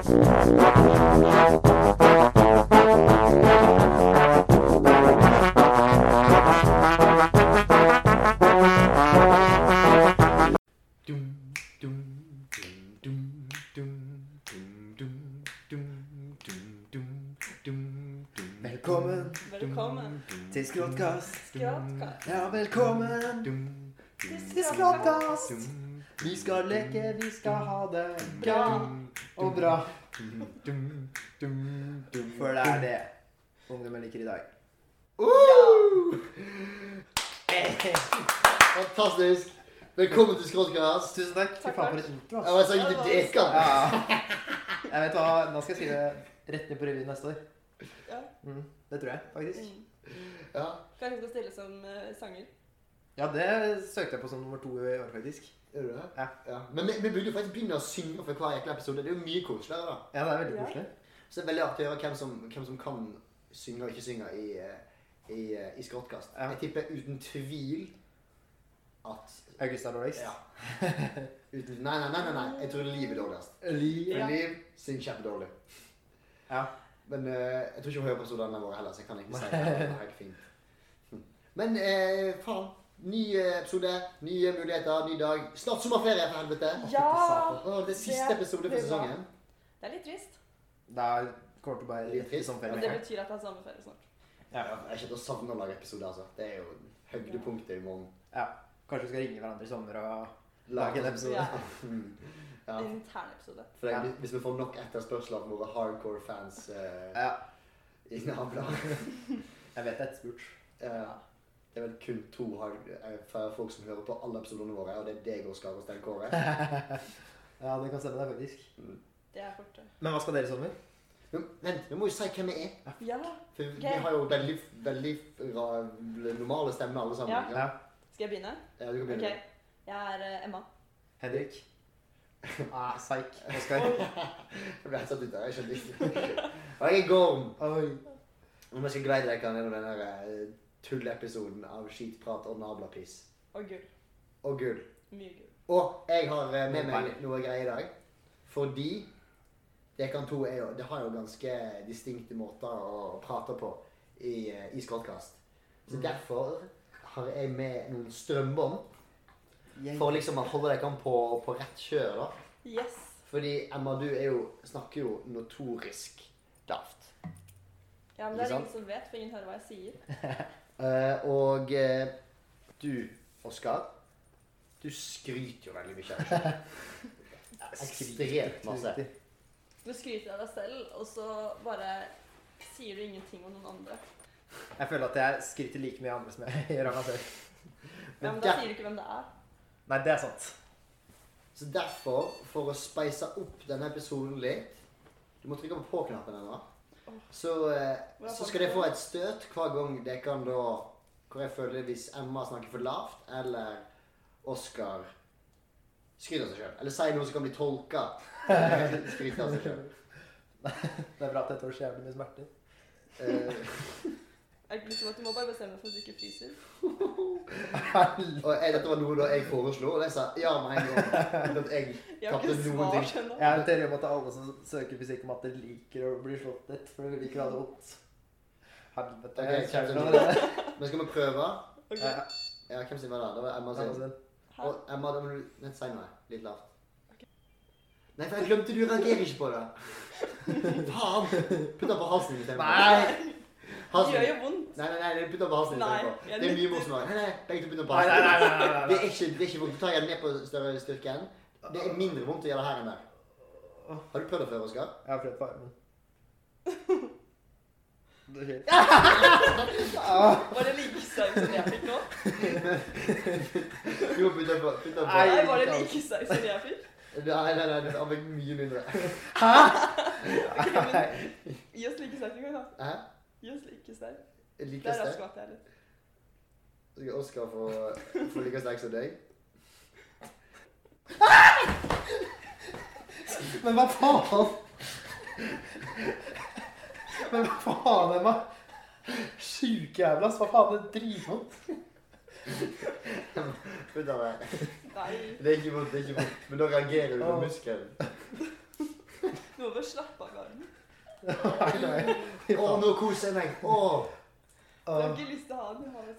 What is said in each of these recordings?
Velkommen til Skråtkast. Ja, velkommen til Skråtkast. Vi skal leke, vi skal ha det gøy og bra. For det er det ungdommen liker i dag. Fantastisk. Velkommen til Skråtkast. Tusen takk. Fy faen for et intro. Jeg var så ikke til deka. Jeg vet hva, nå skal jeg skrive rett ned på revyen neste år. Ja. Det tror jeg, faktisk. Ja. Kanskje du skal stille som sanger? Ja, det søkte jeg på som nummer 2 i år, faktisk. Er du det? Ja. Men vi burde jo faktisk begynne å synge for hver ekle episode. Det er jo mye koseligere da. Ja, det er veldig koselig. Så det er veldig artig å høre hvem som kan synge og ikke synge i Skråtkast. Ja. Jeg tipper uten tvil at... August er dårligst. Ja. Nei. Jeg tror Liv er dårligst. Ja. Liv synger kjempedårlig. Ja. Men jeg tror ikke hun hører episodene våre heller, så jeg kan ikke si det. Det er helt fint. Men faen, ny episode, nye muligheter, ny dag. Snart sommerferie for helvete. Ja! Det er siste episode for sesongen. Det er litt trist. Da kommer det bare Litt trist. Og det betyr at det er sommerferie snart. Ja, jeg kjenner å savne å lage episoder, altså. Det er jo høydepunktet i morgen. Ja, kanskje vi skal ringe hverandre i sommer og lage en episode. Ja. Ja. En intern episode. For hvis vi får nok etterspørsler av våre hardcore fans i nablaget. Jeg vet det er et spurt. Det er vel kun 2 folk som hører på alle episodene våre, og det er deg, Oskar, og Sten Kåre. Ja, det kan stemme det faktisk. Det er fort. Men hva skal dere i sommer? Vent, vi må jo si hvem vi er. Ja. For vi har jo veldig normale stemmer alle sammen. Ja. Ikke? Ja. Skal jeg begynne? Ja, du kan begynne. Ok. Jeg er Emma. Henrik? Psyk. Oskar? Jeg ble helt satt ut der, jeg skjønte ikke. Og jeg er Gorm. Oi. Om jeg skal greie deg gjennom denne tulleepisoden av skitprat og nablapiss. Og gull. Og gull. Mye gull. Og jeg har med meg noe greier i dag. Fordi dere to har jo ganske distinkte måter å prate på i Skråtkast. Så derfor har jeg med noen strømbånd. For liksom å holde dere på rett kjør da. Yes. Fordi Emma, du snakker jo notorisk daft. Ja, men det er ingen som vet, for ingen hører hva jeg sier. Og du, Oskar, du skryter jo veldig mye av deg selv. Ekstremt masse. Du skryter av deg selv, og så bare sier du ingenting om noen andre. Jeg føler at jeg skryter like mye andre som jeg gjør av meg selv. Ja, men da sier du ikke hvem det er. Nei, det er sant. Så derfor, for å speise opp denne episoden litt, du må trykke på på-knappen ennå, så skal dere få et støt hver gang dere kan da, hvor jeg føler hvis Emma snakker for lavt, eller Oskar skryter av seg selv. Eller sier noe som kan bli tolket. Skryter av seg selv. Det er bra at jeg tåler så jævlig mye smerter. Liksom at du må bare bestemme deg for at du ikke fryser. Og dette var noe da jeg foreslo, og jeg sa ja med en gang. At jeg tappte noen ting. Jeg har en teori om at alle som søker fysikk om at de liker å bli slått litt, for de liker å ha det vondt. Helvete. Okay, men skal vi prøve? Okay. Ja, hvem sin var det? Det var Emma sin. Og Emma, da må du si noe litt lavt. Okay. Nei, for jeg glemte du reagerer ikke på det. Faen! Putt den på halsen i stedet. Nei! Det gjør jo vondt. Nei, putt den på halsen i stedet. Det er mye morsommere. Nei, begge to putt den på halsen. Nei. Det er ikke vondt. Du tar den ned på større styrken. Det er mindre vondt å gjøre her enn der. Har du prøvd det før, Oskar? Jeg har prøvd på armen. Det er helt... Var det like sterk som jeg fikk nå? Du må putte den på. Nei, var det like sterk som jeg fikk? Nei, det er mye mindre. Hæ? Okay, gi oss like sterk en gang da. Hæ? Gi oss like sterk. Like det er sterk? raskt jeg litt. Skal Oskar få like sterk som deg? Men hva faen? Men hva faen, Emma? Syke jævlas, hva faen, det er dritvondt. Putt av deg. Nei. Det er ikke vondt, Men da reagerer du på muskelen. Du må over slappagarden. Nei. Nå koser jeg meg. Du har ikke lyst til å ha den i havet.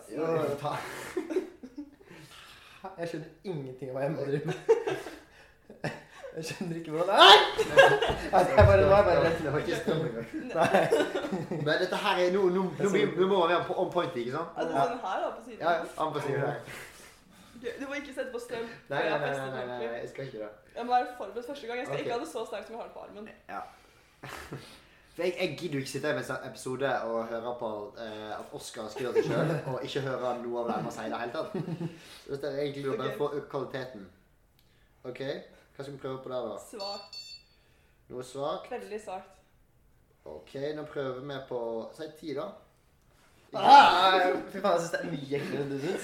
Jeg skjønner ingenting av hva jeg må drive med. Jeg skjønner ikke hvordan det er. Nå er jeg bare rett. Det var ikke strøm engang. Nei. Men dette her er nå må vi være on point, ikke sant? Er det sånn her da på siden? Ja, an på siden her. Du må ikke sette på strøm. Nei, jeg skal ikke det. Jeg må være forberedt første gang. Jeg skal ikke ha det så sterkt som jeg har det på armen. Ja. For jeg gidder jo ikke sitte i en episode og høre på at Oscar skriver til selv, og ikke høre noe av det han sier i det hele tatt. Så dette er egentlig bare for å øke kvaliteten. Ok, hva skal vi prøve på der da? Svagt. Noe svagt? Veldig svagt. Ok, nå prøver vi på, si 10 da. Fy faen, jeg synes det er mye eklere enn du synes.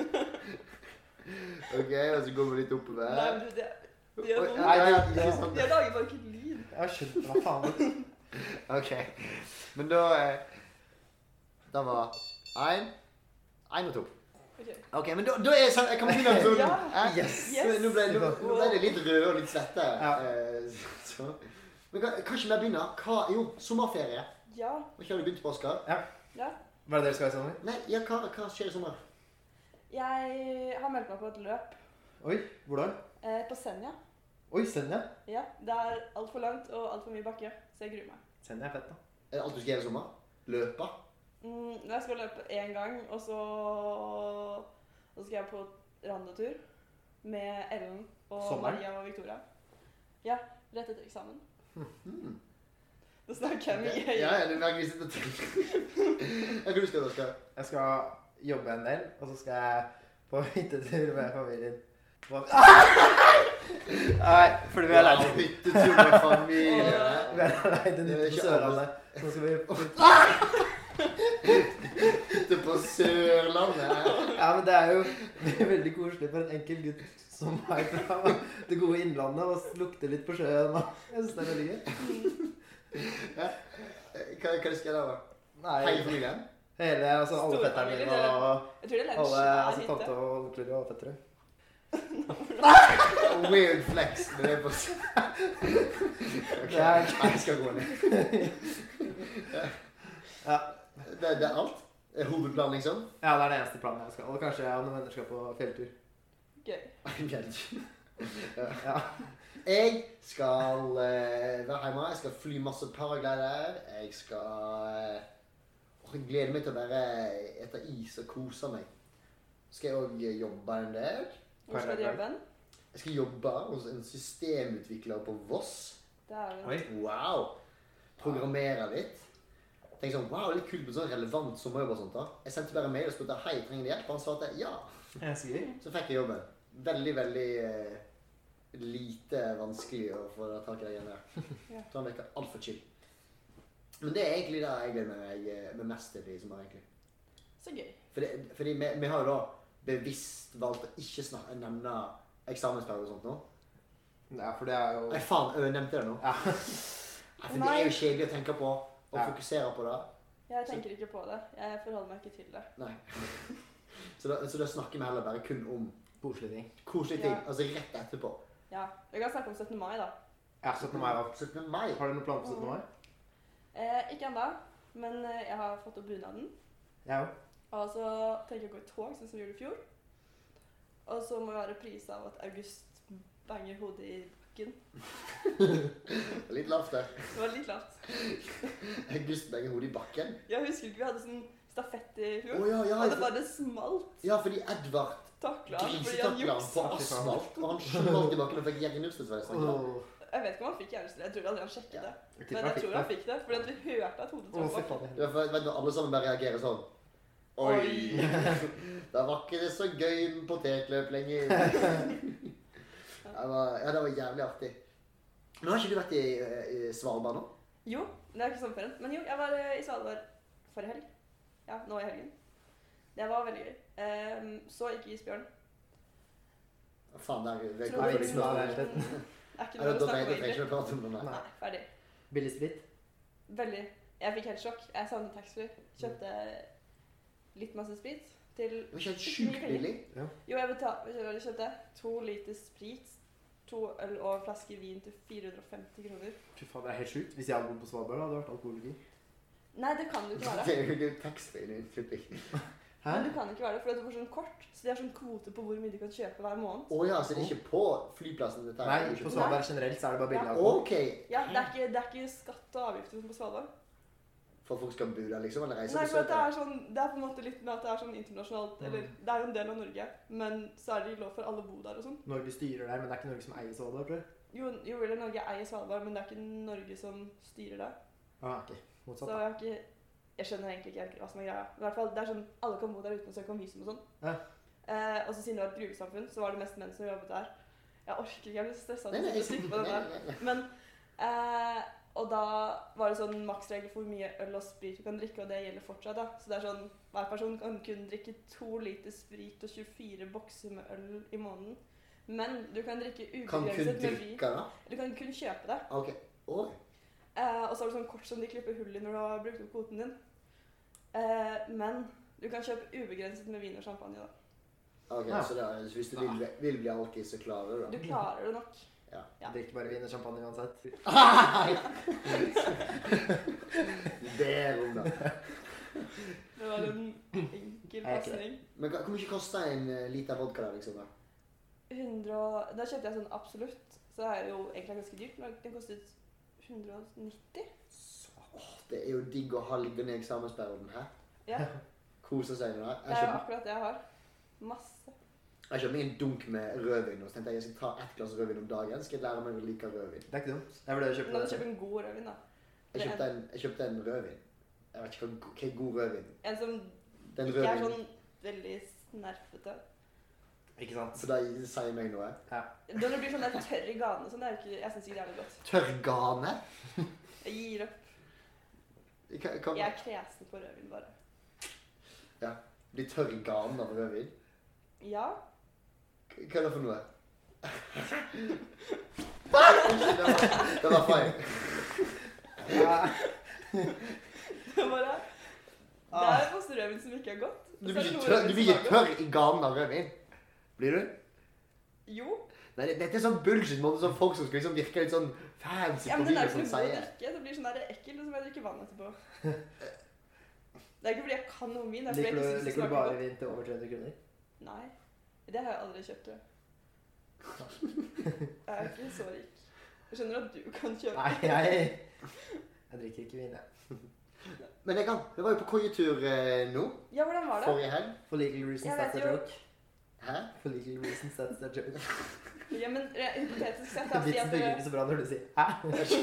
Ok, og så går vi litt oppover. Nei, men det gjør vondt. Nei, Jeg lager bare ikke lyd. Jeg har skjønt hva faen. Ok, men da var 1 og 2. Ok, men da er jeg sånn, jeg kan begynne sånn. Ja, Yes. Nå ble det litt rød og litt svette. Ja. Men kanskje vi begynner? Jo, sommerferie. Ja. Hva har du begynt på, Oscar? Ja. Hva er det dere skal i sommer? Nei, ja, hva skjer i sommer? Jeg har meldt meg på et løp Oi, hvordan? på Senja. Oi, Senja. Ja, det er alt for langt og alt for mye bakke, så jeg gruer meg. Senja er fett da. Er det alt du skal gjøre i sommer? Løpe? Jeg skal løpe en gang, og så skal jeg på randetur med Ellen og Sommeren? Maria og Victoria. Ja, rett etter eksamen. Da snakker jeg mye. Ja, det er virkelig sitt å tenke. Hva du skal, Oscar? Jeg skal jobbe en del, og så skal jeg på hyttetur med familien. Nei, fordi vi har leid hyttetur med familie. Vi har leid en hytte på Sørlandet. Nå skal vi hytte på Sørlandet. Ja, men det er jo veldig koselig for en enkel gutt som er fra det gode innlandet og lukter litt på sjøen. Jeg synes det er veldig gøy. Ja. Hva skal jeg da? Nei, Hele familien? hele, altså alle fetterne mine og Jeg tror det er en alle, svær altså hytte. tante og onkler og fettere. Weird flex, men det er på Ok, jeg skal gå ned. Ja. Det er alt? Det er hovedplanen, liksom? Ja, det er det eneste planen jeg skal. Og kanskje jeg og noen venner skal på fjelltur. Gøy. Ja. Jeg skal være hjemme, jeg skal fly masse paraglider, jeg skal glede meg til å bare ete is og kose meg. Skal jeg også jobbe en del. Hvor skal du jobbe? Jeg skal jobbe hos en systemutvikler på Voss. Det er jo... Oi. Wow! Programmere litt. Tenk sånn, wow, litt kult med sånn relevant sommerjobb og sånt da. Jeg sendte bare mail og spurte, hei, trenger du hjelp? Og han svarte, ja. Jeg er så gøy. Så fikk jeg jobben. Veldig, veldig lite vanskelig å få tak i deg igjen der. Ja. Så han virker alt for chill. Men det er egentlig det jeg gleder meg mest til i sommer, egentlig. Så gøy. Fordi vi har jo da bevisst valgt å ikke nevne eksamensperiode og sånt nå. Ja, for det er jo... Nei, faen, nevnte jeg det nå? Ja. For det er jo kjedelig å tenke på, og fokusere på det. Jeg tenker ikke på det. Jeg forholder meg ikke til det. Nei. Så da snakker vi heller bare kun om Koselige ting. koselige ting, Ja. altså rett etterpå. Ja, vi kan snakke om 17. mai da. Ja, 17. mai da. 17. mai? Har du noen plan på 17. mai? Ikke enda, men jeg har fått opp bunaden. Ja, jo. Og så tenker jeg å gå i tog, sånn som vi gjorde i fjor. Og så må vi ha reprise av at August banger hodet i bakken. Litt lavt der. Det var litt lavt. August benger hodet i bakken. Jeg husker ikke vi hadde sånn stafett i fjor. Å ja, Og det bare smalt. Ja, fordi Edvard Takla han, fordi han grisetakla han på juksa. asfalt, og han smalt i bakken og fikk hjernerystelse. Åh. Jeg vet ikke om han fikk hjernestre, jeg tror aldri han sjekket det. Jeg Men jeg tror han fikk det, fordi at vi hørte at hodet Åh, traff fy bakken. faen. Ja, for vet du, alle sammen bare reagerer sånn. Oi! Det var ikke det så gøy med potetløp lenger. Ja, det var jævlig artig. Men har ikke du vært i Svalbard nå? Jo, det er ikke sommerferien. Men jo, jeg var i Svalbard forrige helg. Ja, nå i helgen. Det var veldig gøy. Så ikke isbjørn. Faen, det er Tror Nei, du ikke noe annet. Er ikke Ja, noe å da snakke om trenger jeg egentlig. ikke å prate om det. Nei. Nei, ferdig. Billig sprit. Veldig. Jeg fikk helt sjokk. Jeg savnet taxfree. Kjøpte litt masse sprit til... Det var ikke helt sjukt billig. Jo, jeg kjøpte 2 liter sprit 2 øl og en flaske vin til 450 kroner. Fy faen, det er helt sjukt. Hvis jeg hadde bodd på Svalbard, hadde det vært alkoholiker. Nei, det kan du ikke være. Det er jo taxfree i flipping. Hæ? Men du kan ikke være det, for du får sånn kort. Så de har sånn kvote på hvor mye du kan kjøpe hver måned. Ja, så det er ikke på flyplassen dette Nei, her? på Svalbard generelt så er det bare billig alkohol. Ok. Ja, det er ikke skatt og avgifter på Svalbard. For at folk skal bo der liksom, eller reise Nei, på for at søket? det er på en måte litt med at det er sånn internasjonalt, eller det er jo en del av Norge, men så er det lov for alle å bo der og sånn. Norge styrer der, men det er ikke Norge som eier Svalbard, tror jeg. Jo, eller Norge eier Svalbard, men det er ikke Norge som styrer det. Ok. Motsatt. Så jeg skjønner egentlig ikke helt hva som er greia. I hvert fall, det er sånn, alle kan bo der uten å søke om visum og sånn. Ja. Og så siden det var et gruvesamfunn, så var det mest menn som jobbet der. Jeg orker ikke, jeg blir så stresset Nei, å stikke på den der. Men, og da var det sånn maksregel for hvor mye øl og sprit du kan drikke, og det gjelder fortsatt da. Så det er sånn, hver person kan kun drikke 2 liter sprit og 24 bokser med øl i måneden. Men du kan drikke Kan kun ubegrenset med vin. drikke da? Du kan kun kjøpe det. Ok. Oi. Og så har du sånn kort som de klipper hull i når du har brukt opp kvoten din. Men du kan kjøpe ubegrenset med vin og champagne da. Ok, Ja. så hvis du vil bli alkis, så klarer du Du det. klarer det nok. Ja. Ja. Drikker bare vin og champagne uansett. Det er rom da. Det var en enkel pasning. Men hvor mye koster en liter vodka der liksom da? 100, da kjøpte jeg sånn absolutt, så er det jo egentlig ganske dyrt, men den kostet 190. Det er jo digg å ha ligget ned i eksamensperioden her. Ja, Kose seg med det. det er jo akkurat det jeg har. Masse. Jeg kjøpte meg en dunk med rødvin, og så tenkte jeg skal ta 1 glass rødvin om dagen, skal jeg lære meg å like rødvin. Det er ikke dumt. Jeg vurderer å kjøpe Men det. du kjøper en god rødvin da. Jeg kjøpte en rødvin. Jeg vet ikke hva er god rødvin. En som Den ikke er rødvin, sånn veldig snerpete. Ikke sant? så det sier meg noe. Når det blir sånn der tørr i ganen og sånn, det er jo ikke, jeg synes ikke det er noe godt. Tørrgane? Jeg gir opp. Jeg er kresen på rødvin bare. Blir tørr i ganen av rødvin? Ja. Hva er det for noe? Det var feil. Det er bare, det er jo masse rødvin som ikke er godt. Du Så er blir det noe ikke rødvin som er godt. tørr i ganen av rødvin. Blir du? Jo. Nei, dette er sånn bullshit-måte, sånn folk som skal liksom virke litt sånn fancy Ja, på men den vin er og ikke sånn noe god å sier. drikke. Det blir sånn der ekkel, og så må jeg drikke vann etterpå. Det er ikke fordi jeg kan noe om vin, det er fordi jeg ikke synes det Liker du smaker bare godt. vin til over 300 kroner? Nei, det har jeg aldri kjøpt, tror jeg. Jeg er ikke så rik. Jeg skjønner at du kan kjøpe. Nei, jeg drikker ikke vin, jeg. Men jeg var jo på koietur nå, Ja, hvordan var det? forrige helg. For legal reasons, Jeg that's vet a jo- joke. Hæ? For legal reasons, that's a joke. Ja, men hypotetisk sett, da, fordi Vitsen at bygger ikke så bra når du sier hæ?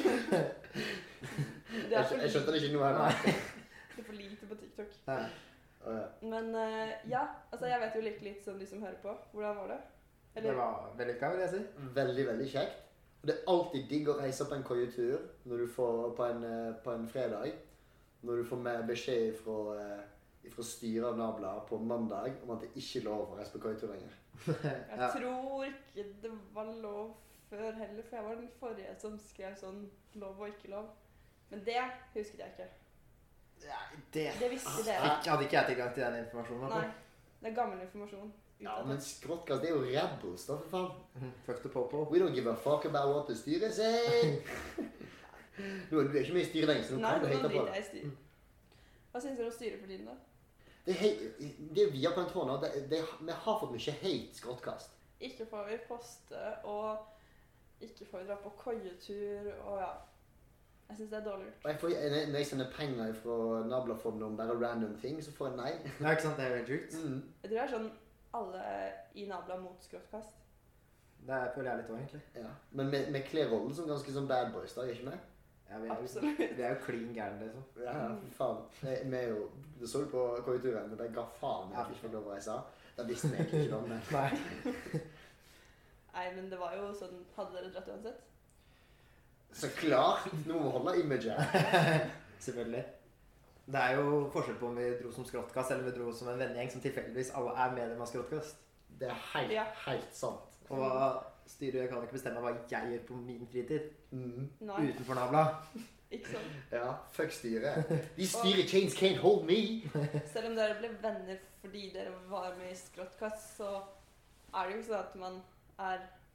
det er for Jeg skjønte det ikke nå heller. Det er for lite på TikTok. Nei. Å, ja. Men ja, altså jeg vet jo like litt som de som hører på. Hvordan var det? Det var vellykka, vil jeg si. Veldig, veldig kjekt. Og det er alltid digg å reise på en koietur når du får på en fredag. Når du får med beskjed fra styret av Nabla på mandag om at det ikke er lov å reise på koietur lenger. Jeg tror ikke det var lov før heller, for jeg var den forrige som skrev sånn lov og ikke lov. Men det husket jeg ikke. Det Det visste dere. hadde ikke jeg tilgang til den informasjonen. Nei, det er gammel informasjon. Ja, men skråttkast, det er jo rebels da, for faen. Fuck the popo. We don't give a fuck about what the styret sier. Nå er du ikke med i styret lenger, så nå Nei, kan du nå hate på driter det. jeg i styr. Hva synes dere om styret for tiden da? Det vi har på den tråden, vi har fått mye hate skråttkast. Ikke får vi poste, og ikke får vi dra på koietur, og ja. Jeg synes det er dårlig gjort. Og når jeg sender penger fra Nablafondet om bare random ting, så får jeg nei. Ja, ikke sant? Det er jo helt sjukt. Jeg tror det er sånn alle i Nabla mot skråttkast. Det føler jeg litt også, egentlig. Ja. Men vi kler rollen som ganske sånn bad boys da, ikke vi? Ja, Absolutt. vi er jo clean gærne, liksom. Ja, for faen. Vi er jo, det så du på koieturen, men jeg ga faen at vi ikke fikk lov å reise. Det visste vi egentlig ikke om, men... Nei. Nei, men det var jo sånn, hadde dere dratt uansett? Så klart! Nå må vi holde imaget. Selvfølgelig. Det er jo forskjell på om vi dro som skråttkast, eller vi dro som en vennegjeng som tilfeldigvis alle er medlem av skråttkast. Det er helt sant. Og styret kan ikke bestemme hva jeg gjør på min fritid. Nei, Utenfor Nabla. ikke sånn. Ja, fuck styret. De styrechains can't hold me! Selv om dere ble venner fordi dere var med i skråttkast, så er det jo ikke sånn at man er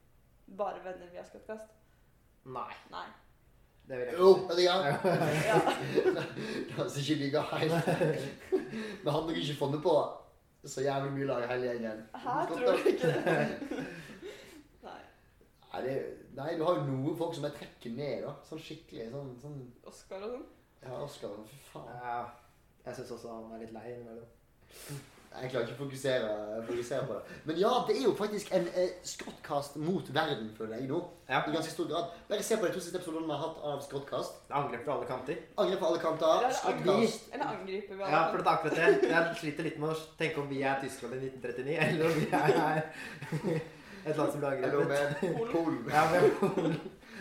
bare venner via Skottkast? Nei. Nei. Det vil jeg Jo, ikke. vet du hva? Ja. Det er ikke like helt. Vi hadde nok ikke funnet på så jævlig mye lag hele gjengen. Her tror du ikke det? Nei. Nei, du har jo noen folk som jeg trekker ned, da. Sånn skikkelig, sånn... Oscar og sånn? Ja, Oscar, fy faen. Ja, jeg synes også han er litt lei innimellom. Jeg klarer ikke å fokusere på det. Men ja, det er jo faktisk en Skottkast mot verden, føler jeg nå. Ja. I ganske stor grad. Bare se på de 2 siste episodene vi har hatt av Skottkast. Angrep fra alle kanter. Angrep på alle kanter. Skottkast. Eller angriper vi alle? Ja, for det er akkurat det. Jeg sliter litt med å tenke om vi er Tyskland i 1939, eller om vi er et land som ble Eller angrepet. med Polen. Ja, med Polen.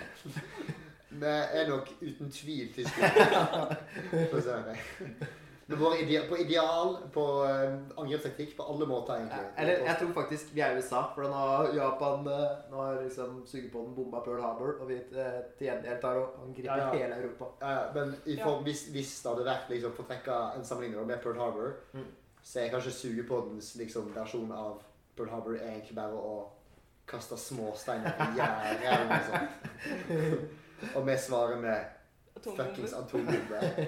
Vi er nok uten tvil Tyskland. For å si det. Men på ideal, på angrepstaktikk, på alle måter egentlig. Eller jeg tror faktisk vi er i USA, for nå har Japan nå har liksom suget på den bomba Pearl Harbor, og vi til gjengjeld tar og angriper hele Europa. Ja, men hvis det hadde vært liksom, for å trekke en sammenligning med Pearl Harbor, så er kanskje sugepodens liksom, versjon av Pearl Harbor er egentlig bare å kaste småsteiner på jævlen og sånt. Og vi svarer med fuckings atombombe.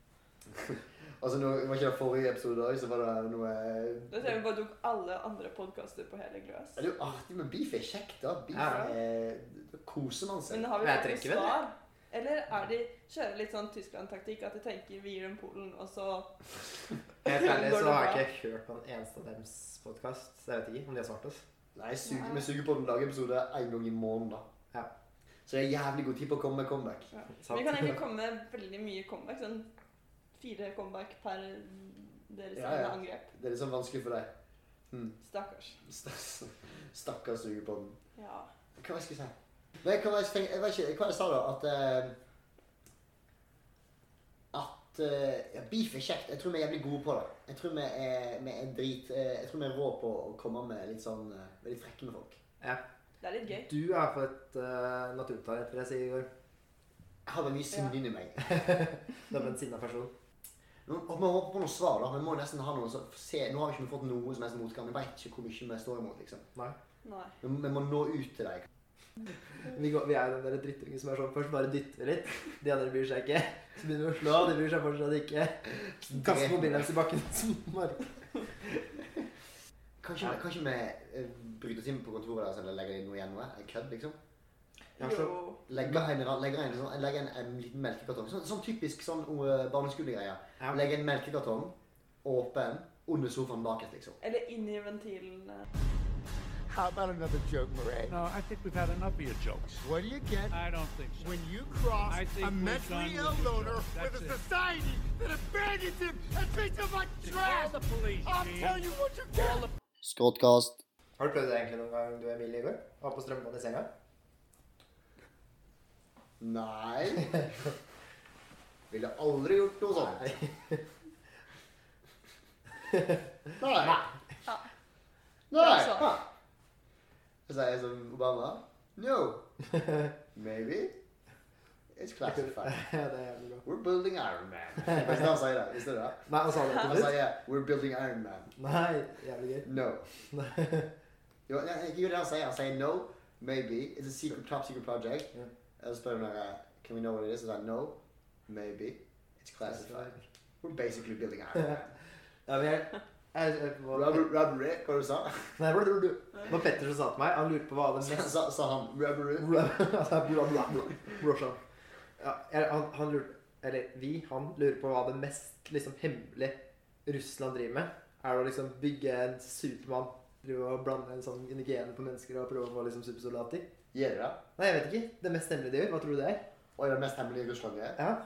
Altså, det var ikke det forrige episode også, så var det noe... Da ser vi bare tok alle andre podcaster på hele gløs. Det er jo artig, men beef er kjekt da. Beef da koser man seg. Men har vi faktisk svar? Eller kjører litt sånn Tyskland-taktikk, at de tenker vi gir dem Polen, og så... Helt ærlig så har jeg ikke hørt på en eneste av deres podcast, så jeg vet ikke om de har svart oss. Nei, vi suger på den lagepisode 1 gang i måneden da. Ja. Så det er jævlig god tid på å komme med comeback. Ja. Vi kan egentlig komme med veldig mye comeback, sånn 4 comeback per deres angrep. Det er litt sånn vanskelig for deg. Stakkars. Stakkars suger på den. Ja. Hva skal jeg si? Nei, jeg vet ikke, hva jeg sa da, at beef er kjekt. Jeg tror vi er jævlig gode på det. Jeg tror vi er rå på å komme med litt sånn, veldig frekke med folk. Ja. Det er litt gøy. Du har fått naturtalent, vil jeg si, Igor. Jeg har vel mye sinne inni meg. Du er en sinna person. Nå må vi håpe på noen svar da, vi må nesten ha noe, så se, nå har vi ikke fått noe som helst motgang, vi vet ikke hvor mye vi står imot, liksom. Nei. Vi må nå ut til deg. Vi er den der drittunge som er sånn, først bare dytter litt, de andre bryr seg ikke, så begynner vi å slå, de bryr seg fortsatt ikke. Kaster mobilen deres i bakken, mark. Kanskje vi bryter oss inn på kontoret deres, eller legger inn noe igjen noe, en kødd, liksom? Legger en liten melkekartong, sånn typisk sånn barneskolegreier. Legger en melkekartong, åpen, under sofaen bakest, liksom. Eller inn i ventilen. How about another joke, Murray? No, I think we've had enough of your jokes. What do you get I don't think so. when you cross I think a we're mentally done ill with your loner jokes. with That's a it. society that abandons him and treats him like trash? Call the police, I'll Gene. tell you what you get. Skråtkast. Har du prøvd det egentlig noen gang, du Emilie, Igor? Var på strømbånd i senga? Nei. Ville aldri gjort noe sånt. Nei. Nei. Så sier jeg som Obama. No. Maybe. It's classified. Ja, det er jævlig bra. We're building Iron Man. Hvis han sier det, visste du det? Nei, hva sa du Han til slutt? sier, we're building Iron Man. Nei, jævlig gøy. No. Jo, ikke det han sier. Han sier no, maybe. It's a secret, top secret project. Jeg spør om can we know what it is? And I no, maybe. It's classified. We're basically building Iron Man. Ja, men Rubbery, hva du sa? Nei, det var Petter som sa til meg, han lurte på hva det mest... Sa han rubbery? Brorsan. Ja, han lurte, eller han lurer på hva det mest liksom hemmelige Russland driver med. Er det å liksom bygge en Superman, drive og blande en sånn indigene på mennesker og prøve å få liksom supersoldater? Gjør det? Nei, jeg vet ikke. Det mest hemmelige de gjør, hva tror du det er? Og er det mest hemmelige i Russland er? Ja.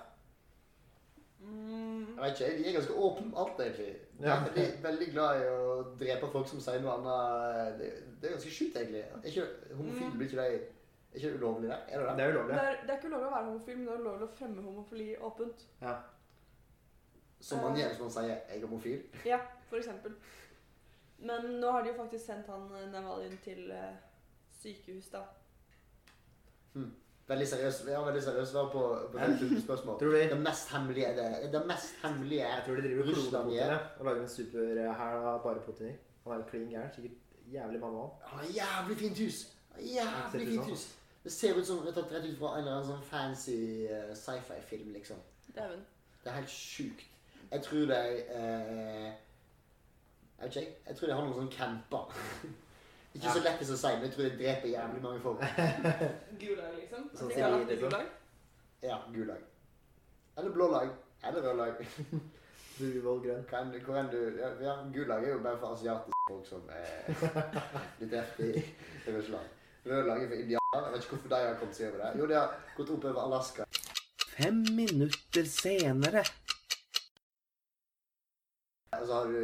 Jeg vet ikke, de er ganske åpne om alt egentlig. De er veldig glad i å drepe folk som sier noe annet. Det er ganske sjukt egentlig. Er ikke homofil, blir ikke det... Er ikke det ulovlig der? Er det det? Det er ulovlig. Det er ikke ulovlig å være homofil, men det er ulovlig å fremme homofili åpent. Ja. Som man gjør hvis man sier, jeg er homofil. Ja, for eksempel. Men nå har de jo faktisk sendt han Navalny til sykehus da. Veldig seriøst svar på veldig type spørsmål. Tror du? Det mest hemmelige det mest hemmelige Jeg tror de driver og kloner Russland Putin, gjør. og lager en super her av bare Putin. Han er jo klin gæren, sikkert jævlig mamma. Han har jævlig fint hus. Jævlig fint hus. Det ser ut som det er tatt rett ut fra en eller annen sånn fancy sci-fi-film, liksom. Dæven. Det er helt sjukt. Jeg tror det er jeg vet ikke, jeg tror det har noen sånn camper. Ikke så lett å si, men jeg tror det dreper jævlig mange folk. Gulag, liksom? Sånn At de ikke har lagt sier i det, gulag? Ja, gulag. Eller blå lag. Eller rød lag. Bruvoll grønn. Hvor enn du... Ja, gulag er jo bare for asiatiske folk som er litt heftig i Russland. Rød lag er for indianer. Jeg vet ikke hvorfor de har kommet seg over det. Jo, de har gått opp over Alaska. 5 minutter senere. Og så har du...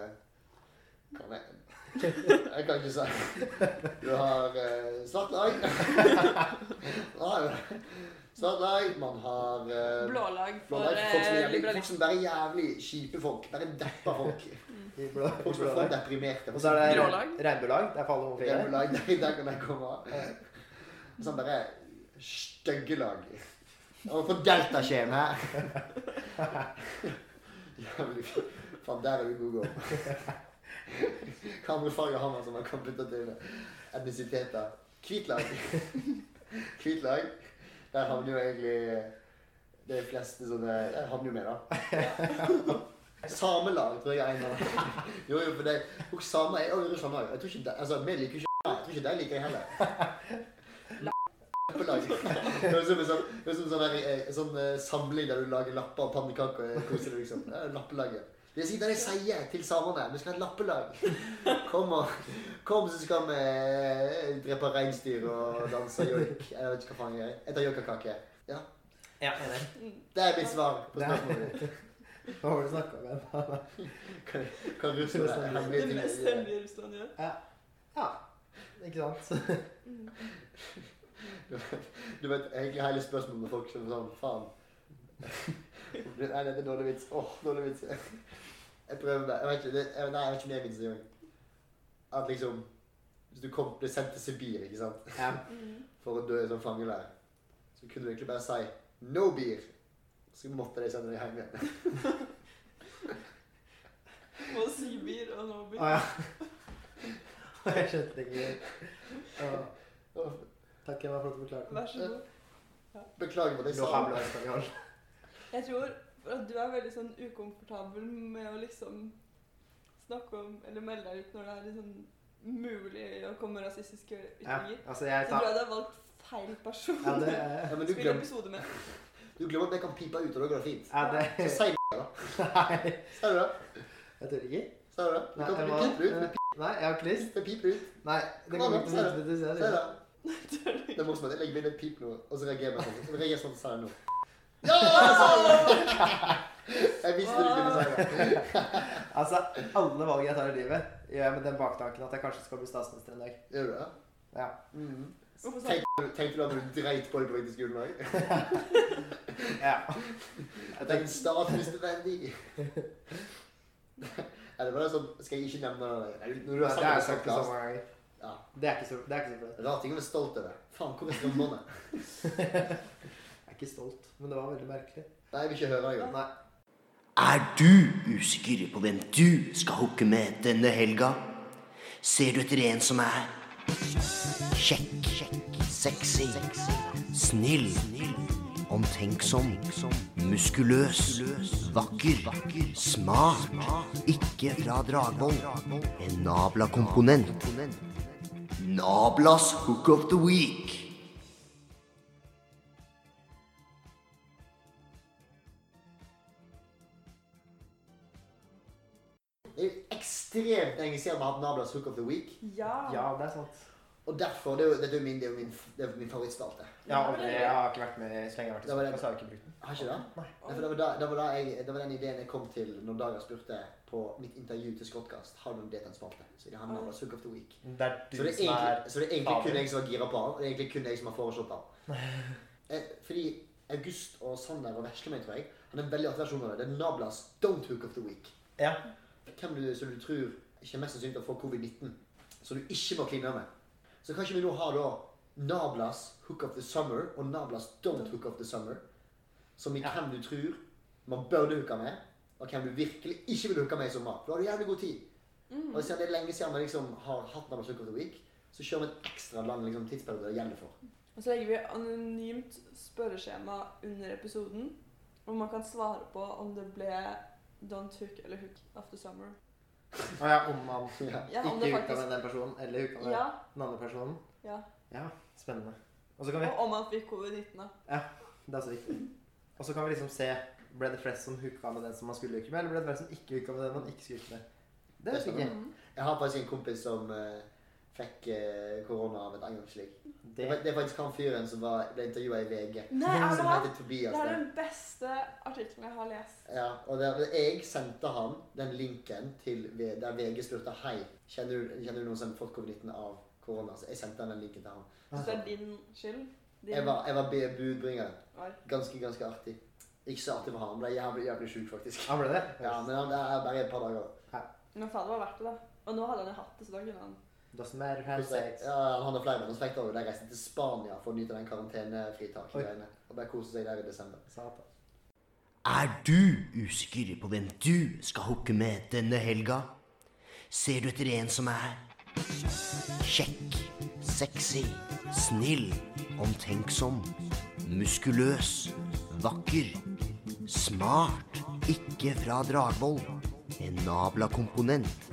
Jeg kan ikke si. Du har svart lag. Svart lag. Man har... Blålag for folk som liberalisme. bare er jævlig kjipe folk. Bare deppa folk. Folk som er for deprimerte. Og så er det Grålag. regnbuelag. Der faller homofile. Regnbuelag, der kan jeg komme av. Sånn bare stygge lag. Og på delta-skjema her. Jævlig fint. Faen, der er vi gode gå. Hva andre farger har man som man kan putte til etnisiteter? Hvitlag. Hvitlag. Der havner jo egentlig de fleste sånne... Der havner jo med da. Samelag tror jeg er en av dem. Jo, for det... Og samer er jo Russland også. Jeg tror ikke det... Altså, vi liker ikke... Jeg tror ikke de liker jeg heller. Lappelag. Det er som sånn samling der du lager lapper og pannekaker og koser liksom. Det er lappelaget. Det sier det de sier til samerne. Vi skal ha et lappelag. Kom så skal vi drepe reinsdyr og danse joik. Jeg vet ikke hva faen jeg gjør. Jeg tar joikakake. Ja. Ja, enig. Det er mitt svar på spørsmålet ditt. Hva var det du snakket om? Kan Russland Det mest hemmelige Russland gjør. Ja, ikke sant? Du vet, egentlig hele spørsmålet med folk som er sånn, faen. Nei, det er dårlig vits. Dårlig vits. Jeg prøver det. Jeg vet ikke, nei, jeg vet ikke mer vits engang. At liksom, hvis du ble sendt til Sibir, ikke sant? Ja. For å dø som fangelær, så kunne du egentlig bare si, no beer. Så måtte de sende deg hjem igjen. Og Sibir og Nobel. Ja. Jeg skjønte det ikke. Takk, jeg var flott forklart. Vær så god. Beklager på det jeg Nå sa. har jeg spanjol. Jeg tror at du er veldig sånn ukomfortabel med å liksom snakke om, eller melde deg ut når det er liksom mulig å komme med rasistiske ytringer. Altså Så tror jeg du har valgt feil person. Ja, det Ja, men du Spille glemmer episode med. at jeg kan pipe ut, og da går det fint. Ja, det... Så si det da. Nei, Sier du det? jeg tør ikke. Sier du det? Du kan pipe ut med Nei, jeg har ikke lyst. pipe ut. Nei, det kommer ikke til å vite hvis du sier Sier det. det. Det er morsomt at jeg legger inn et pip nå, og så reagerer jeg sånn. Så reagerer jeg sånn, sa jeg nå. Ja, jeg sa det! Jeg visste du kunne si det. Altså, alle valg jeg tar i livet, gjør jeg med den baktanken at jeg kanskje skal bli statsminister en dag. Gjør du det? Ja. Hvorfor sa Tenkte du at du dreit på det politiske grunnlag? Ja. Jeg tenkte statsministervendig. Eller var det sånn, skal jeg ikke nevne det? Når du har Det sagt har det jeg sagt det så podcast. mange ganger. Ja. Det er ikke så flott. Rart ting å være stolt over. Faen, hvor er strømmene? Jeg er ikke stolt, men det var veldig merkelig. Nei, jeg vil ikke høre engang. Nei. Er du usikker på hvem du skal hooke med denne helga? Ser du etter en som er kjekk, sexy, snill, omtenksom, muskuløs, vakker, smart, ikke fra Dragvoll, en Nabla-komponent. Nablas Hook of the Week. Det er ekstremt lenge siden vi har hatt Nablas Hook of the Week. Ja. Ja, det er sant. Og derfor, det er jo min favorittspalte. Jeg har ikke vært med så lenge jeg har vært i Det var det. Stockholm, så har jeg ikke brukt den. Har ikke det? Nei. For det var den ideen jeg kom til når Dager spurte på mitt intervju til Skottcast. Har du en spalte? Så jeg har Nablas Hook of the Week. Det er du Så det er som er... egentlig kun jeg som var gira på han, og det er egentlig kun jeg som har foreslått han. Fordi August og Sander og Veslemøy, tror jeg, han er en veldig artig versjon av det. Det er Nablas Don't Hook of the Week. Ja. Hvem som du tror ikke er mest sannsynlig å få covid-19, så du ikke må kline med. Så kanskje vi nå har da Nablas Hook of the Summer og Nablas Don't Hook of the Summer, som i hvem du tror man burde hooke med, og hvem du virkelig ikke vil hooke med i sommer. For da har du jævlig god tid. Og jeg ser det er lenge siden man liksom har hatt Nablas Hook of the Week, så kjører vi et ekstra lang liksom, tidsperiode det gjelder for. Og så legger vi anonymt spørreskjema under episoden, hvor man kan svare på om det ble Don't Hook eller Hook After Summer. Om man Ja, om ikke det hooka faktisk... med den personen, eller hooka med Ja, den andre personen. ja. Ja, spennende. Og så kan vi... Og om man fikk covid-19 da. Ja, det er så viktig. Og så kan vi liksom se, ble det flest som hooka med den som man skulle hooke med, eller ble det flest som ikke hooka med den man ikke skulle hooke med? Det vet jeg ikke. Jeg har faktisk en kompis som fikk korona av et engangsslig. Det er faktisk han fyren som ble intervjuet i VG. Nei, er det som han? heter Tobias. Det er den beste artikkelen jeg har lest. Ja, og jeg sendte han den linken til der VG spurte hei, kjenner du noen som har fått covid-19 av korona? Så jeg sendte han den linken til han. Så det er din skyld? Jeg var budbringer. Oi. Ganske artig. Ikke så artig for han, men jeg ble jævlig syk faktisk. Han ble det? Ja, men det er bare et par dager. Men faen, det var verdt det da. Og nå hadde han jo hatt det, så da kunne han... Doesn't matter how sex. Ja, han hadde flere med oss fikk da, og de reiste til Spania for å nyte den karantenefritaket-greiene. Og bare kose seg der i desember. Satan. Er du usikker på hvem du skal hooke med denne helga? Ser du etter en som er kjekk, sexy, snill, omtenksom, muskuløs, vakker, smart, ikke fra Dragvoll, en Nabla-komponent.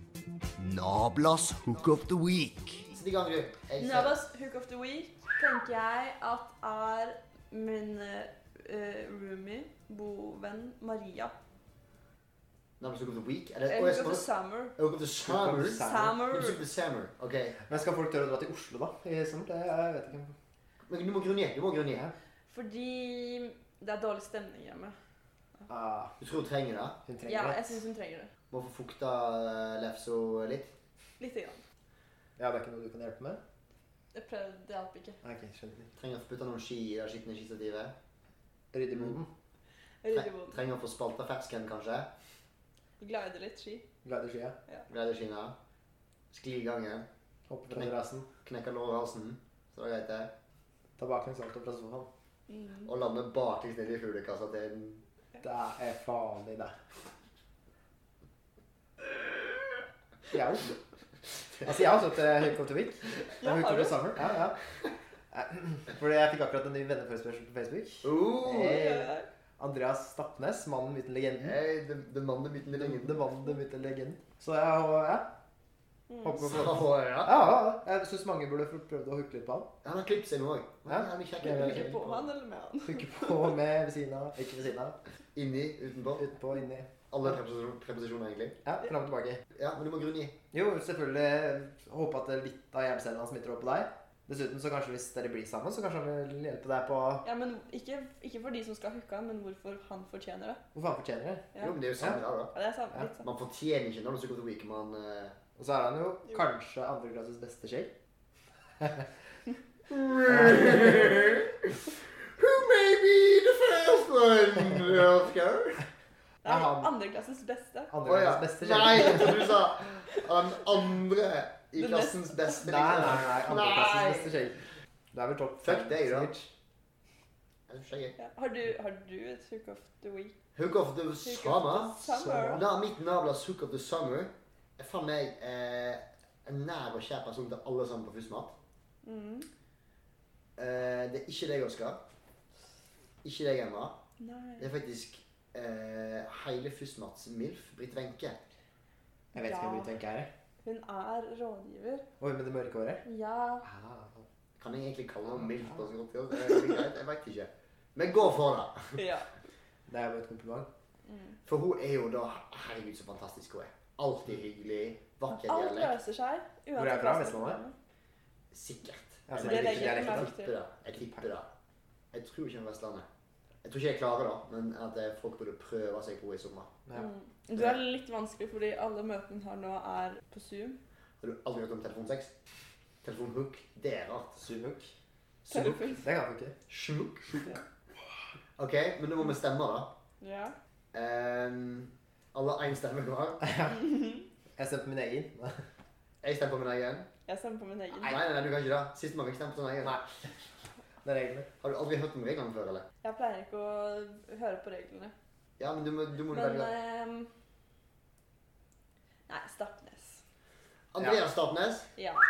Nablas Hook of the Week. Så de ganger du... Nablas Hook of the Week tenker jeg at er min roomie, bovenn Maria. Nablas Hook of the Week? Hook of the Summer. Hook of the Summer? Summer. Hook of the Summer, ok. Men skal folk tørre å dra til Oslo da? I sommer? Det jeg vet ikke. Men du må grunne her. Fordi det er dårlig stemning hjemme. Du tror hun trenger det? Hun trenger Ja, det. jeg synes hun trenger det. Må få fukta lefso litt? Litt grann. Ja, det er ikke noe du kan hjelpe med? Jeg prøvde, det hjalp ikke. Ok, skjønner. Trenger å putte noen ski i det skitne skistativet? Rydde i boden. Ryddig boden. Trenger å få spalta fersken, kanskje? Glide litt ski. Glad i skia. Gledeskina. Skli i gangen. Hoppe fra terrassen. Knekke lårhalsen. Så det er greit det. Ta baklengs alt opp fra sofaen. Og lande baklengs ned i fuglekassa til en... Det er farlig, det. Ja. Altså, jeg har også et Hook of the Week. Ja, Hook har of du? the Summer. Ja. Fordi jeg fikk akkurat en ny venneforespørsel på Facebook. Ja. Andreas Stappnes, mannen, myten, legenden. Hey, det mannen myten i legenden. Det mannen, det myten, legenden. Så jeg håper på Ja. jeg synes mange burde få prøvd å hooke litt på han. Han har klippet seg nå også. Ja. Han er kjekk. Ikke på han eller med han? Hooke på med ved siden av, ikke ved siden av. Inni, utenpå. Utenpå, inni. Alle preposisjoner egentlig. Ja, fram og tilbake. Ja, men du må grunne i. Jo, selvfølgelig håpe at litt av hjelpecellen hans smitter opp på deg. Dessuten så kanskje hvis dere blir sammen, så kanskje han vil hjelpe deg på... Ja, men ikke for de som skal hooke han, men hvorfor han fortjener det. Hvorfor han fortjener det. Ja, Jo, men det er jo samme da. ja det er sant, Ja. litt sant. Man fortjener ikke når du skal gå til week, man... Og så er han jo kanskje andreklasses beste skjegg. Who may be the first one, Oscar? Det er han- andreklasses beste. Andreklasses beste skjegg. Nei, jeg trodde du sa han andre i Den klassens beste. Nei, andreklassens Nei. beste skjegg. Det er vel topp Fuck deg da. sikkert. Er det skjegget? Ja. Har du et Hook of the Week? Hook of the Hook Summer. of the Summer. Da mitt nablas Hook of the Summer er faen meg en nær og kjær person til alle sammen på Fussmat. Det er ikke deg, Oskar. Ikke deg, Emma. Nei. Det er faktisk hele Fussmats MILF, Britt Wenche. Jeg vet ikke hvem du tenker er. Hun er rådgiver. Oi, med det mørke håret. Ja. Kan jeg egentlig kalle henne MILF på sånn godt? Det er greit, jeg vet ikke. Men gå for det. Ja. Det er jo et kompliment. For hun er jo da, herregud så fantastisk hun er. Alltid hyggelig, vakker Alt dialekt. løser seg. Hvor er fra, Vestlandet? Sikkert. Ja, så Det det er legger ikke jeg dialekten. merke til. Jeg tipper det. Jeg tror ikke hun er Vestlandet. Jeg tror ikke jeg klarer det, men at folk burde prøve seg på henne i sommer. Ja. Du er litt vanskelig fordi alle møtene hun har nå er på Zoom. Har du aldri hørt om telefonsex? Telefonhook? Det er rart. Zoomhook. Telefon. Det kan jeg ikke. Schmuck. Ok, men nå må vi stemme da. Ja. Alle har en stemme hver. Jeg stemte på min egen. Jeg stemmer på min egen. Jeg stemmer på min egen. Nei, du kan ikke det. Sist man fikk stemme på sin egen. Nei. Det er reglene. Har du aldri hørt om reglene før, eller? Jeg pleier ikke å høre på reglene. Ja, men du må Men velge. nei, Stappnes. Andreas Stappnes. Ja.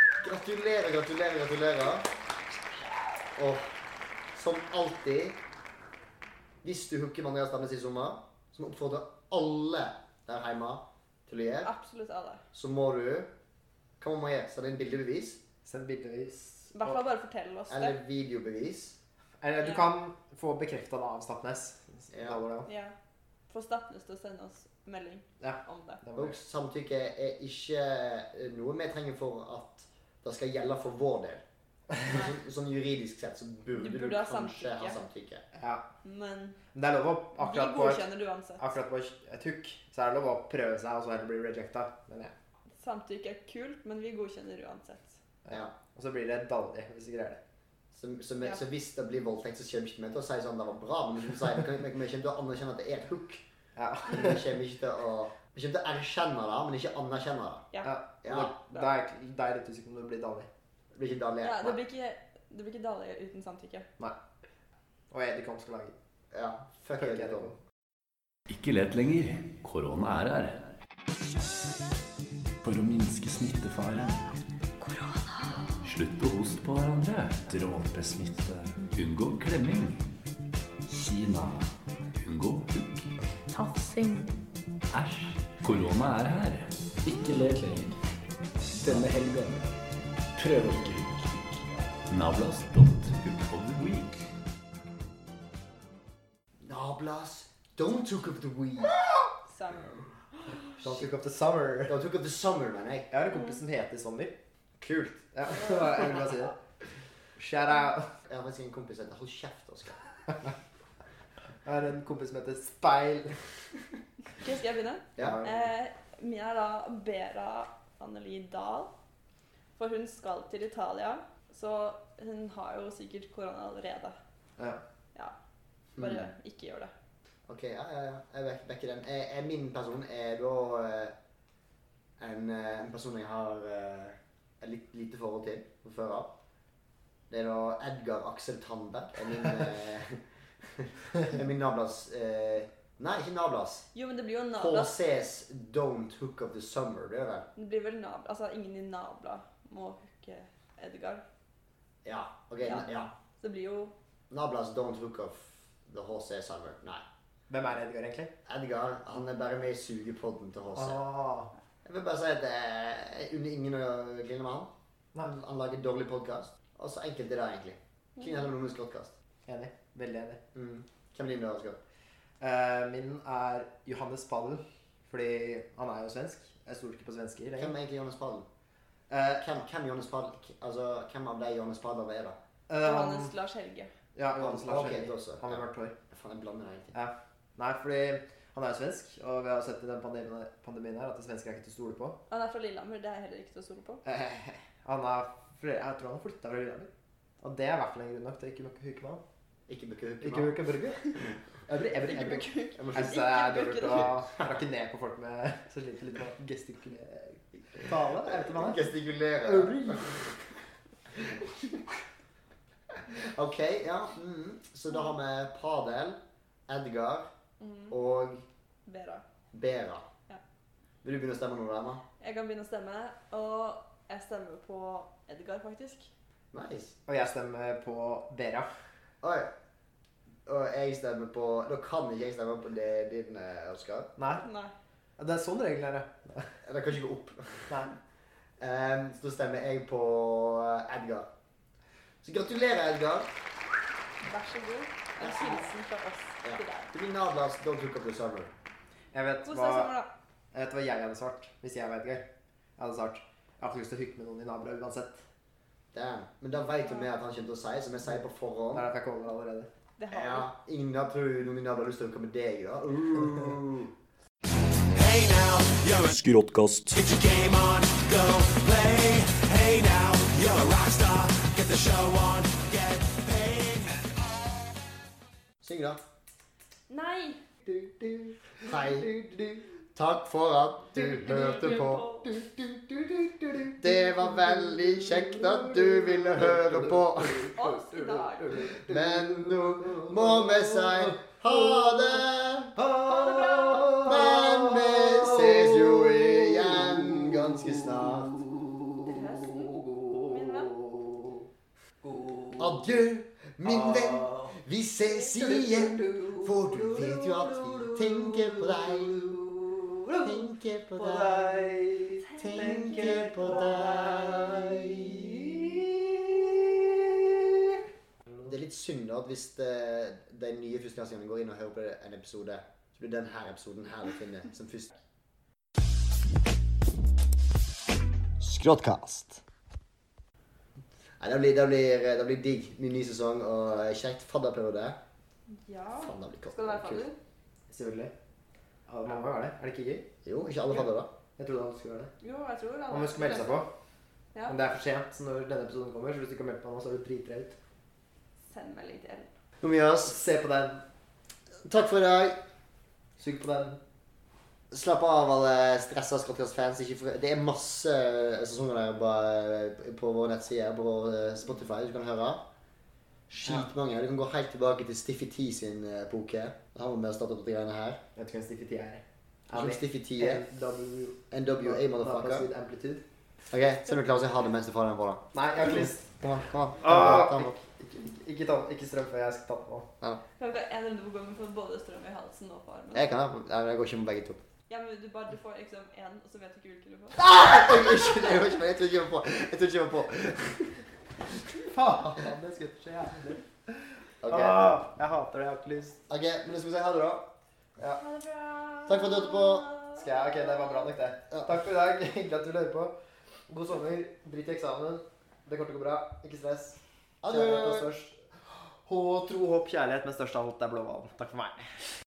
Gratulerer. Og som alltid, hvis du hooker med Andreas Stamnes i sommer, som oppfordrer alle der hjemme til å gjøre, Absolutt alle. så må du, hva må man gjøre? Send inn bildebevis, Send bildebevis. I hvert fall bare fortell oss eller det. videobevis. Eller du kan få bekreftet av Stappnes. Ja. Da går det an. Ja. Få Stappnes til å sende oss melding Ja. om det. Det var Og det. samtykke er ikke noe vi trenger for at det skal gjelde for vår del. Sånn juridisk sett så burde Du du burde ha kanskje ha samtykke. samtykke. Ja. Men Men det er lov å, vi akkurat på godkjenner det uansett. et hook, så er det lov å prøve seg, og så heller bli rejecta. Men ja. Samtykke er kult, men vi godkjenner uansett. Ja. Og så blir det dalje, hvis du greier det. Ja. Så hvis det blir voldtekt, så kommer vi ikke med til å si sånn det var bra, men vi kommer til å anerkjenne at det er et hook. Ja. Men vi kommer ikke til å erkjenne det, men ikke anerkjenne det. Ja. Ja. Ja. Og da er jeg litt usikker om det blir dalje. Det blir ikke dalje. Ja, det blir ikke dalje uten samtykke. Og Edicom skal lage. Ja, fuck Fuck it. Edicom. Ikke lett lenger. Korona er her. For å minske smittefaren. Slutt å hoste på hverandre. Dråpesmitte. Unngå klemming. Kina. Unngå hukk. Tafsing. Æsj. Korona er her. Ikke let lenger. Denne helga. Prøv å ikke hukk. Nablas don't hook of the week. Nablas, don't hook up the weed. Summer. Don't look up the summer. Don't hook up the summer, mener jeg. Jeg har en kompis som heter Sommer. Kult. Ja, jeg vil bare si det. Shout out. Jeg har faktisk en kompis som heter Hold kjeft, Oskar. Jeg har en kompis som heter Speil. Ok, skal jeg begynne? Ja. Min er da Bera Anneli Dahl. For hun skal til Italia, så hun har jo sikkert korona allerede. Ja. Ja, bare ikke gjør det. Ok, ja. Jeg vekker den. Min person er da en person jeg har et litt lite forhold til fra før av. Det er da Edgar Axel Tandberg. Er min nablas... Nei, ikke nablas. Jo, men det blir jo Nabla. HC's Don't Hook of the Summer, det er vel? Det blir vel Nabla. Altså, ingen i Nabla må hooke Edgar. Ja, ok, Ja. ja. Så det blir jo... Nablas Don't Hook of the HC Summer. Nei. Hvem er Edgar egentlig? Edgar, han er bare med i sugepodden til HC. Ah. Jeg vil bare si at jeg unner ingen å grine med han. Nei, Han lager dårlig podcast. Og så enkelt er det egentlig. Ikke heller noen skråtkast. enig. Veldig enig. Hvem er din da, Oskar? Min er Johannes Padel, fordi han er jo svensk. Jeg stoler ikke på svensker Hvem lenger. er egentlig Johannes Padel? Hvem Johannes Padel? Altså, hvem av de Johannes Padel er det? Johannes Lars Helge. Ja, Johannes Lars Ok, Helge. da så. Han har mørkt hår. Faen, jeg blander deg egentlig. Ja. Nei, fordi han er jo svensk, og vi har sett i den pandemien her at det svenske er ikke til å stole på. Han er fra Lillehammer, det er heller ikke til å stole på. Jeg tror han har flyttet fra Lillehammer. Og det er i hvert fall en grunn nok til å ikke hooke med han. Ikke bukke Ikke hooke med. hooke burger. Jeg Jeg må synes slutte. det er dårlig å rakke ned på folk med så sliter litt med gestikulere. Tale? Jeg vet ikke hva det er. Gestikulere. Ok, ja. Så da har vi Padel, Edgar og Bera. Bera. Ja. Vil du begynne å stemme noe der, Emma? Jeg kan begynne å stemme, og jeg stemmer på Edgar, faktisk. Nice. Og jeg stemmer på Bera. Oi. Og jeg stemmer på... Da kan ikke jeg stemme på det din, Oskar. Nei, Nei. det er sånn reglene er det. Det kan ikke gå opp. Nei. Så da stemmer jeg på Edgar. Så gratulerer, Edgar. Vær så god. En hilsen fra oss Ja. til deg. Det blir Nablas Don't Hook Up The Summer. Jeg vet God hva sommer, da. jeg hadde svart hvis jeg var Edgar. Jeg hadde svart jeg har ikke lyst til å hooke med noen i nabolaget uansett. Damn. Men da vet vi at han kommer til å si, som jeg sier på Det forhånd. er derfor jeg kommer allerede. Det har Ja, ingen har tror noen i nabolaget har lyst til å hooke med deg, da. Skråtkast. Syng da. Nei! Hei. Takk for at du hørte på. Det var veldig kjekt at du ville høre på. Oss i dag. Men nå må vi si ha det. Men vi ses jo igjen ganske snart. Til høsten. Adjø, min venn. Vi ses igjen. For du vet jo at vi tenker på deg. Tenker på deg. Tenker på deg. Det er litt synd da, at hvis de nye førsteklassingene går inn og hører på en episode, så blir denne episoden her å finne som først. Skråtkast. Nei, det blir digg. Ny sesong og kjekt fadderperiode. Ja. Faen, det blir Skal du være fadder? Selvfølgelig. Ja, man må være det. Er det ikke gøy? Jo, ikke alle fadder da. Jeg trodde alle skulle være det. Jo, jeg tror det. Man må melde seg på. Ja. Men det er for sent så når denne episoden kommer, så hvis du ikke har meldt på nå, så er du dritdreid ut. Send melding til Ellen. Kom igjen, oss. Se på den. Takk for i dag. Sug på den. Slapp av alle stresset Skråtkast-fans. Det er masse sesonger der på vår nettside, på vår Spotify, du kan høre. Skitmange. Du kan gå helt tilbake til Stiffy T sin epoke. Da har vi med å starte opp de greiene her. Jeg vet ikke hva en Stiffy T er. Stiffy T er NWA, motherfucker. With amplitude. Ok, så er du klar til å si ha det mens du får den på da. Nei, jeg har ikke lyst. Kom an. Ikke strøm før jeg skal ta den på. Kan vi ha en runde på gangen for både strøm i halsen og på armen? Jeg kan, jeg går ikke med begge to. Ja, men du får liksom en, og så vet du ikke hvilken du får. Jeg tror ikke jeg var på. Faen, det skal ikke skje jævlig. Ok. Jeg hater det, jeg har ikke lyst. Ok, men da skal vi si ha det da. Ja. Ha det bra. Takk for at du hørte på. Skal jeg? Ok, det var bra nok det. Ja. Takk for i dag. Hyggelig at du hører på. God sommer. Drit i eksamen. Det kommer til å gå bra. Ikke stress. Adjø. Kjærlighet er størst. Tro, håp, kjærlighet, men størst av alt er blåhvalen. Takk for meg.